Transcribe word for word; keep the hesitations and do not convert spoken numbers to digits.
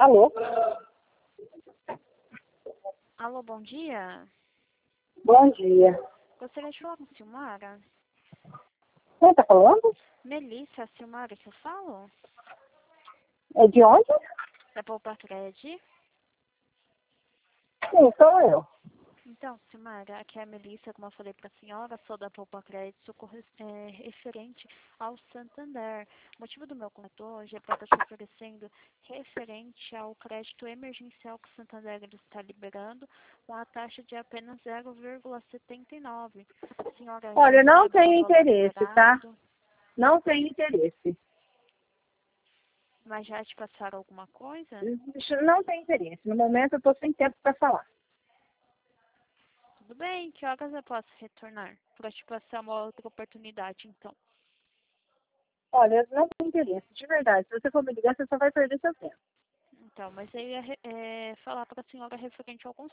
Alô? Alô, bom dia. Bom dia. Gostaria de falar com a Silmara. Quem tá falando? Melissa, a Silmara que eu falo? É de onde? Da Poupa Cred. Sim, sou eu. Então, Silmara, aqui é a Melissa, como eu falei para a senhora, sou da Poupa Cred, socorro é, referente ao Santander. O motivo do meu contato hoje é para estar te oferecendo referente ao crédito emergencial que o Santander está liberando, com a taxa de apenas zero vírgula setenta e nove. A senhora já Olha, não sabe qual tenho o valor interesse, tá? liberado, Não tenho interesse. mas já te passaram alguma coisa? Não tenho interesse. No momento eu tô sem tempo para falar. Tudo bem, que horas eu posso retornar? Para te passar uma outra oportunidade, então. Olha, não tenho interesse, de verdade. Se você for me ligar, você só vai perder seu tempo. Então, mas eu ia é, falar para a senhora referente ao